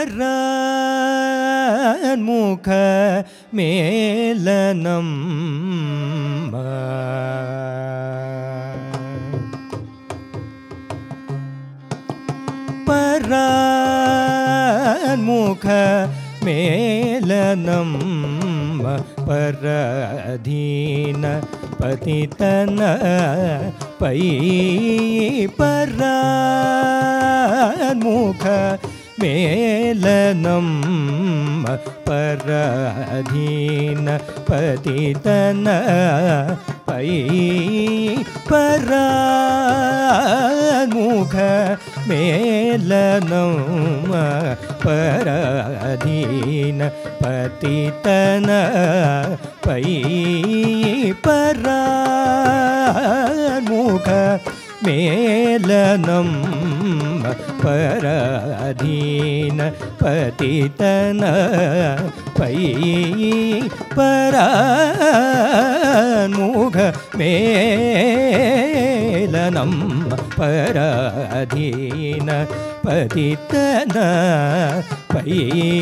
परान्मुख मेलनं परान्मुख मेलनं पराधीन पतितन पै परान्मुख मेलनं पराधीन पतितन पै परान्मुख मेलनं पराधीन पतितन पै परान्मुख मेलनं पराधीन पतितन पै परान्मुख मेलनं पराधीन पतितन पै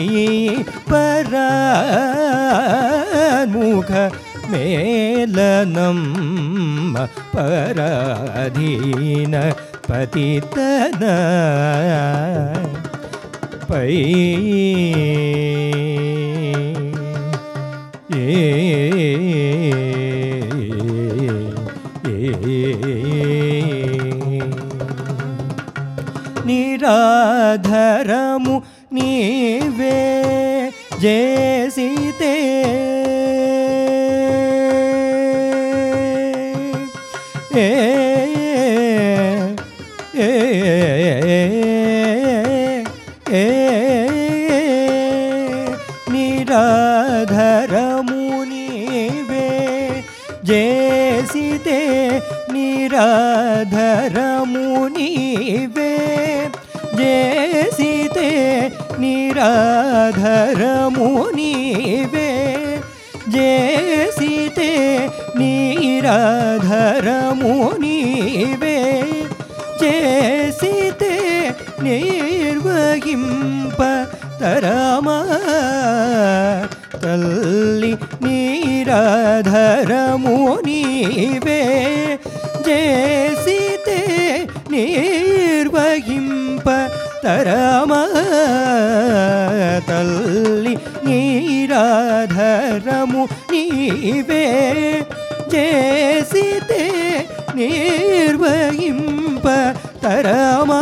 परान्मुख मेलनं पराधीन पतितन पै निराधरमु नीवे जेसिते निराधरमु नीवे जेसिते निराधरमु नीवे जेसिते निराधरमु नीवे जेसिते निराधरमु नीवे जेसिते निर्वहिंप तरमा तल्ली निराधरमु नीवे जेसिते निर्वहिंप तरमा तल्ली निराधरमु नीवे जेसिते निर्वहिंप तरमा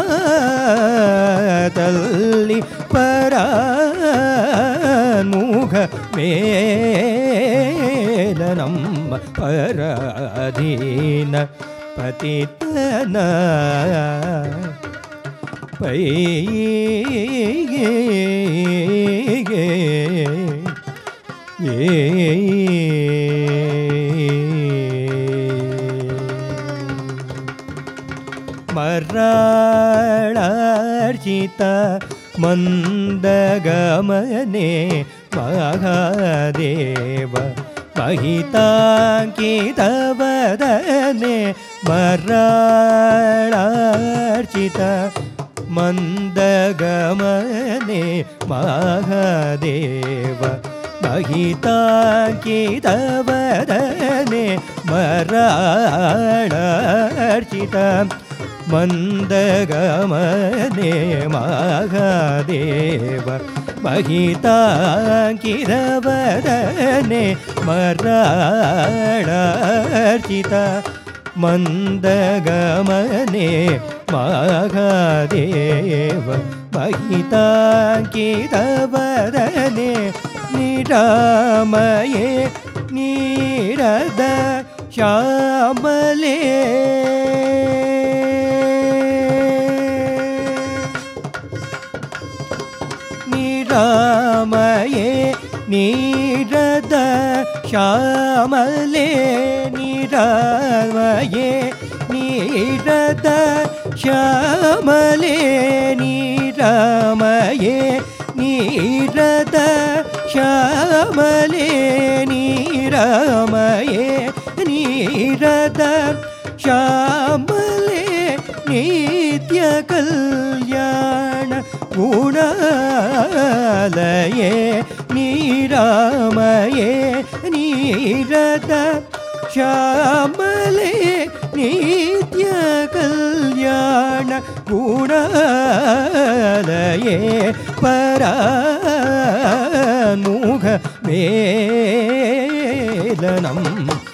तल्ली परान्मुख मेलनं पराधीन पतितन पै मराळर्चित मन्दगमने महादेव महिताङ्कितवदने मराळर्चित मन्दगमने महादेव महिताङ्कितवदने मराळर्चित मन्दगमने महादेव महिताङ्कितवदने मराळर्चित मन्दगमने महादेव महिताङ्कितवदने निरामये नीरद श्यामले निरामये नीरद श्यामले निरामये नीरद श्यामले निरामये नीरद श्यामले निरामये नीरद श्यामले नित्य कल्याण குணாலயே நீராமயே நீரத ஷாமலே நித்ய கல்யாண குணாலயே பராமுக வேலனம்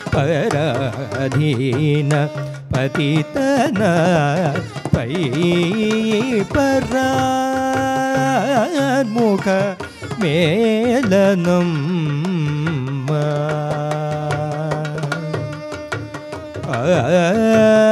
பராதீன பதிதன பை பராமுக மேலனம் ஆ